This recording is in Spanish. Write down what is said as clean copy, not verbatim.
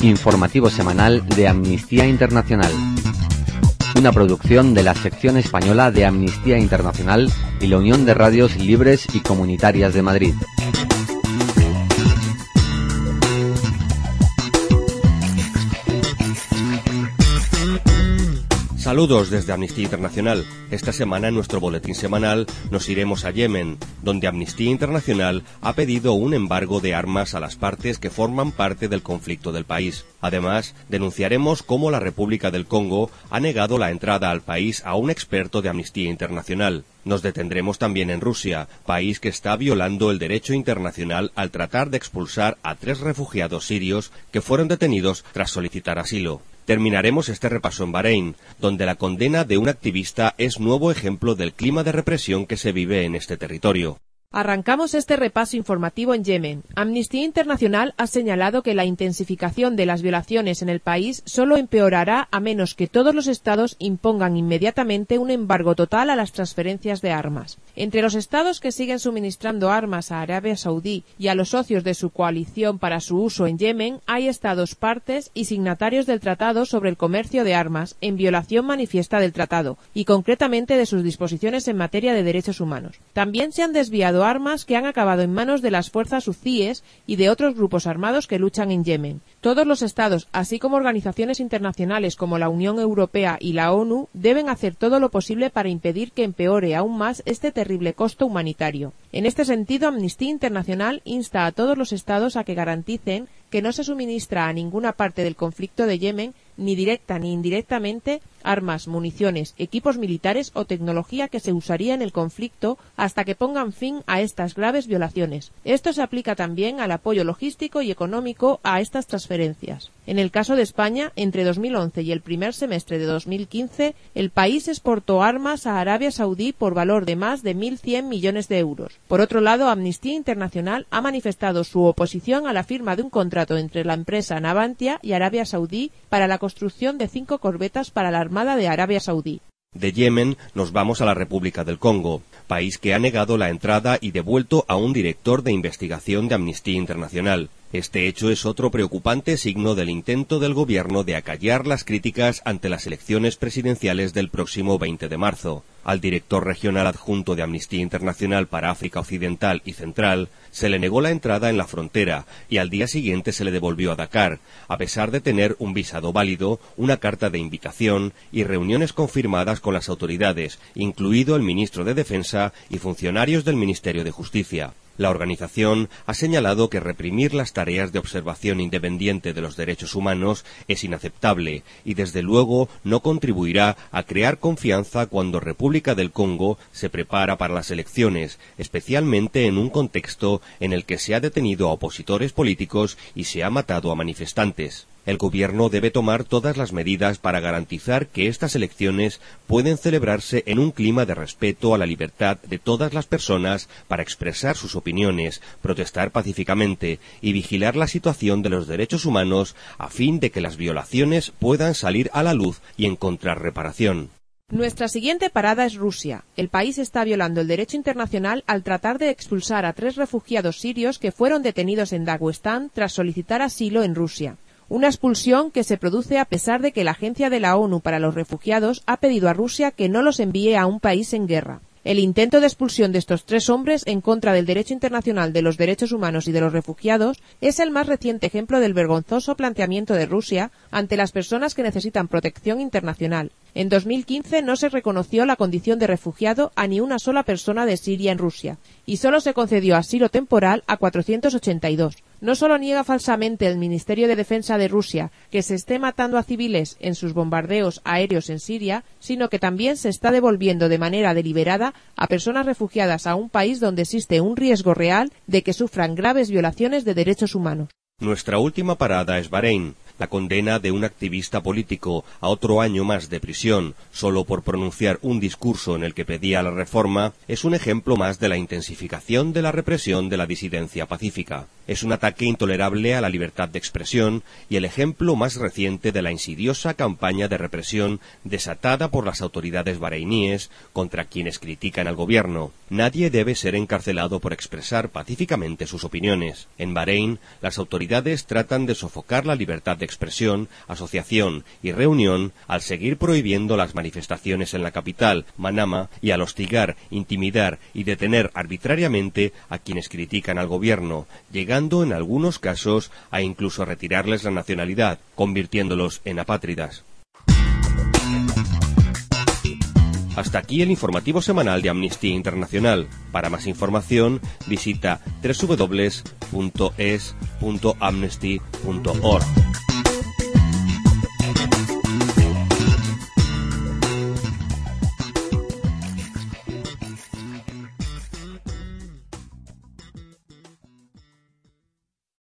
Informativo semanal de Amnistía Internacional. Una producción de la sección española de Amnistía Internacional y la Unión de Radios Libres y Comunitarias de Madrid. Saludos desde Amnistía Internacional. Esta semana en nuestro boletín semanal nos iremos a Yemen, donde Amnistía Internacional ha pedido un embargo de armas a las partes que forman parte del conflicto del país. Además, denunciaremos cómo la República del Congo ha negado la entrada al país a un experto de Amnistía Internacional. Nos detendremos también en Rusia, país que está violando el derecho internacional al tratar de expulsar a 3 refugiados sirios que fueron detenidos tras solicitar asilo. Terminaremos este repaso en Bahrein, donde la condena de un activista es nuevo ejemplo del clima de represión que se vive en este territorio. Arrancamos este repaso informativo en Yemen. Amnistía Internacional ha señalado que la intensificación de las violaciones en el país solo empeorará a menos que todos los estados impongan inmediatamente un embargo total a las transferencias de armas. Entre los estados que siguen suministrando armas a Arabia Saudí y a los socios de su coalición para su uso en Yemen, hay estados partes y signatarios del Tratado sobre el Comercio de Armas, en violación manifiesta del tratado, y concretamente de sus disposiciones en materia de derechos humanos. También se han desviado armas que han acabado en manos de las fuerzas hutíes y de otros grupos armados que luchan en Yemen. Todos los estados, así como organizaciones internacionales como la Unión Europea y la ONU, deben hacer todo lo posible para impedir que empeore aún más este terrible costo humanitario. En este sentido, Amnistía Internacional insta a todos los estados a que garanticen que no se suministra a ninguna parte del conflicto de Yemen, ni directa ni indirectamente, armas, municiones, equipos militares o tecnología que se usaría en el conflicto hasta que pongan fin a estas graves violaciones. Esto se aplica también al apoyo logístico y económico a estas transferencias. En el caso de España, entre 2011 y el primer semestre de 2015, el país exportó armas a Arabia Saudí por valor de más de 1.100 millones de euros. Por otro lado, Amnistía Internacional ha manifestado su oposición a la firma de un contrato entre la empresa Navantia y Arabia Saudí para la construcción de 5 corbetas para la Armada de Arabia Saudí. De Yemen nos vamos a la República del Congo, país que ha negado la entrada y devuelto a un director de investigación de Amnistía Internacional. Este hecho es otro preocupante signo del intento del gobierno de acallar las críticas ante las elecciones presidenciales del próximo 20 de marzo. Al director regional adjunto de Amnistía Internacional para África Occidental y Central se le negó la entrada en la frontera y al día siguiente se le devolvió a Dakar, a pesar de tener un visado válido, una carta de invitación y reuniones confirmadas con las autoridades, incluido el ministro de Defensa y funcionarios del Ministerio de Justicia. La organización ha señalado que reprimir las tareas de observación independiente de los derechos humanos es inaceptable y desde luego no contribuirá a crear confianza cuando República del Congo se prepara para las elecciones, especialmente en un contexto en el que se ha detenido a opositores políticos y se ha matado a manifestantes. El gobierno debe tomar todas las medidas para garantizar que estas elecciones pueden celebrarse en un clima de respeto a la libertad de todas las personas para expresar sus opiniones, protestar pacíficamente y vigilar la situación de los derechos humanos a fin de que las violaciones puedan salir a la luz y encontrar reparación. Nuestra siguiente parada es Rusia. El país está violando el derecho internacional al tratar de expulsar a 3 refugiados sirios que fueron detenidos en Daguestán tras solicitar asilo en Rusia. Una expulsión que se produce a pesar de que la Agencia de la ONU para los Refugiados ha pedido a Rusia que no los envíe a un país en guerra. El intento de expulsión de estos 3 hombres en contra del derecho internacional de los derechos humanos y de los refugiados es el más reciente ejemplo del vergonzoso planteamiento de Rusia ante las personas que necesitan protección internacional. En 2015 no se reconoció la condición de refugiado a ni una sola persona de Siria en Rusia, y solo se concedió asilo temporal a 482. No solo niega falsamente el Ministerio de Defensa de Rusia que se esté matando a civiles en sus bombardeos aéreos en Siria, sino que también se está devolviendo de manera deliberada a personas refugiadas a un país donde existe un riesgo real de que sufran graves violaciones de derechos humanos. Nuestra última parada es Bahrein. La condena de un activista político a otro año más de prisión solo por pronunciar un discurso en el que pedía la reforma es un ejemplo más de la intensificación de la represión de la disidencia pacífica. Es un ataque intolerable a la libertad de expresión y el ejemplo más reciente de la insidiosa campaña de represión desatada por las autoridades bareiníes contra quienes critican al gobierno. Nadie debe ser encarcelado por expresar pacíficamente sus opiniones. En Bahrein, las autoridades tratan de sofocar la libertad de expresión, asociación y reunión al seguir prohibiendo las manifestaciones en la capital, Manama, y al hostigar, intimidar y detener arbitrariamente a quienes critican al gobierno, llegando en algunos casos a incluso retirarles la nacionalidad, convirtiéndolos en apátridas. Hasta aquí el informativo semanal de Amnistía Internacional. Para más información, visita www.es.amnesty.org.